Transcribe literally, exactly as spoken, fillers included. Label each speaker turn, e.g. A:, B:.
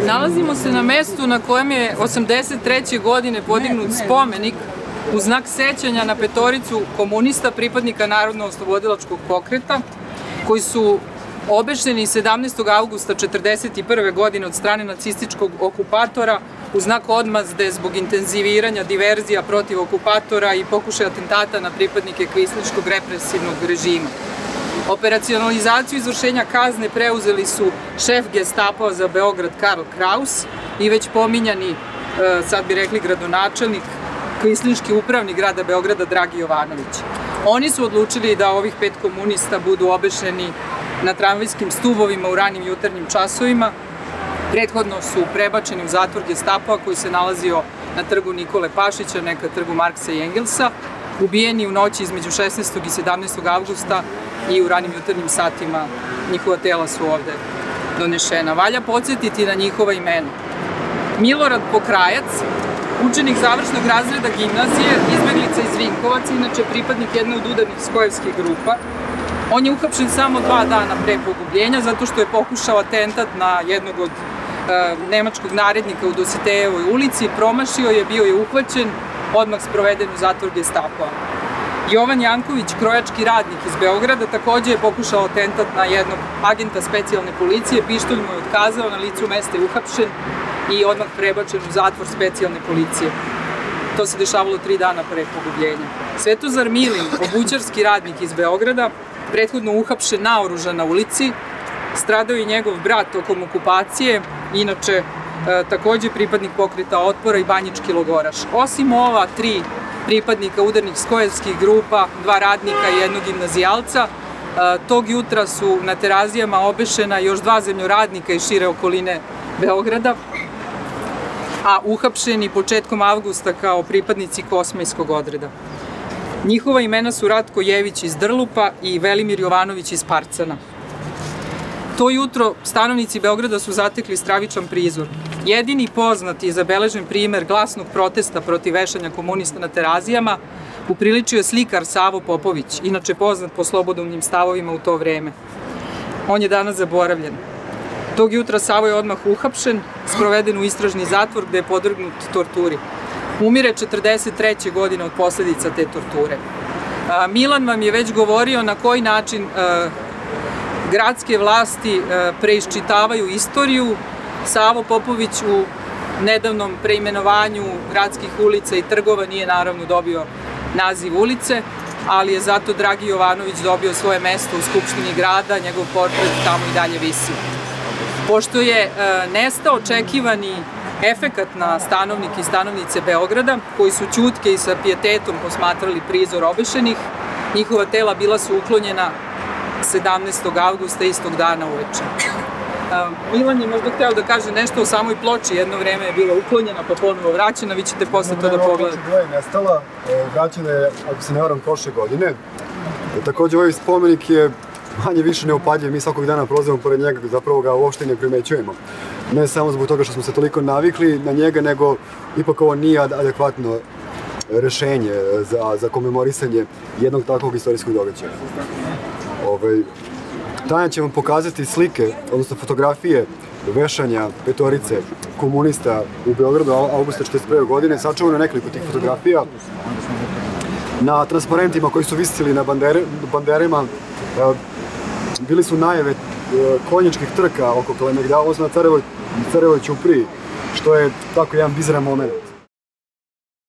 A: Nalazimo se na mestu na kojem je osamdeset treće godine podignut spomenik u znak sećanja na petoricu komunista, pripadnika Narodno-oslobodilačkog pokreta, koji su obešeni sedamnaestog avgusta četrdeset prve godine od strane nacističkog okupatora u znak odmazde zbog intenziviranja diverzija protiv okupatora i pokušaja atentata na pripadnike kvislinškog represivnog režima. Operacionalizaciju izvršenja kazne preuzeli su šef Gestapa za Beograd Karl Kraus i već pominjani, sad bi rekli gradonačelnik, kvislinški upravnik grada Beograda Dragi Jovanović. Oni su odlučili da ovih pet komunista budu obešeni na tramvajskim stubovima u ranim jutarnjim časovima. Prethodno su prebačeni u zatvor Gestapa koji se nalazio na trgu Nikole Pašića, neka trgu Marksa i Engelsa, ubijeni u noći između šesnaestog i sedamnaestog avgusta i u ranim jutarnjim satima njihova tela su ovde donešena. Valja podsjetiti na njihova imena. Milorad Pokrajac, učenik završnog razreda gimnazije, izbeglica iz Vinkovaca, inače pripadnik jedne od udarnih skojevskih grupa. On je uhapšen samo dva dana pre pogubljenja zato što je pokušao atentat na jednog od e, nemačkog narednika u Dositejevoj ulici, promašio je, bio je uhvaćen, odmah sproveden u zatvor Gestapa. Jovan Janković, krojački radnik iz Beograda, takođe je pokušao atentat na jednog agenta specijalne policije, pištolj mu je otkazao, na licu mesta je uhapšen i odmah prebačen u zatvor specijalne policije. To se dešavalo tri dana pre pogubljenja. Svetozar Milin, obućarski radnik iz Beograda, prethodno uhapšen naoružan na ulici, stradao je njegov brat tokom okupacije, inače e, takođe pripadnik pokreta otpora i banjički logoraš. Osim ova tri pripadnika udarnih skojevskih grupa, dva radnika i jednog gimnazijalca, e, tog jutra su na Terazijama obešena još dva zemljoradnika iz šire okoline Beograda, a uhapšeni početkom avgusta kao pripadnici Kosmajskog odreda. Njihova imena su Ratko Jević iz Drlupa i Velimir Jovanović iz Parcana. To jutro stanovnici Beograda su zatekli stravičan prizor. Jedini poznati i zabeležen primer glasnog protesta protiv vešanja komunista na Terazijama upriličio je slikar Savo Popović, inače poznat po slobodumnim stavovima u to vreme. On je danas zaboravljen. Tog jutra Savo je odmah uhapšen, sproveden u istražni zatvor gde je podvrgnut torturi. Umire četrdeset treće godine od posledica te torture. Milan vam je već govorio na koji način gradske vlasti preiščitavaju istoriju. Savo Popović u nedavnom preimenovanju gradskih ulica i trgova nije naravno dobio naziv ulice, ali je zato Dragi Jovanović dobio svoje mesto u Skupštini grada, njegov portret tamo i dalje visi. Pošto je nestao očekivani efekat na stanovnike i stanovnice Beograda, koji su ćutke i sa pijetetom posmatrali prizor obešenih, njihova tela bila su uklonjena sedamnaestog avgusta istog dana uveče. Milan je možda hteo da kaže nešto o samoj ploči, jedno vreme je bila uklonjena pa ponovo vraćena, vi ćete posle to da pogledate.
B: Ploča je nestala, vraćena je, ako se ne varam, prošle godine. Takođe ovaj spomenik je manje više neupadljiv, mi svakog dana prolazimo pored njega, zapravo ga uopšte ne primećujemo. Ne samo zbog toga što smo se toliko navikli na njega, nego ipak ovo nije adekvatno rešenje za, za komemorisanje jednog takvog istorijskog događaja. Ovaj, Tanja će vam pokazati slike, odnosno fotografije vešanja petorice komunista u Beogradu avgusta četrdeset prve godine. Sačuvano nekoliko tih fotografija. Na transparentima koji su visili na bandere, banderima bili su najave konjičkih trka oko Kalemegdana, odnosno na Carevoj Ćupriji, što je tako jedan bizaran moment.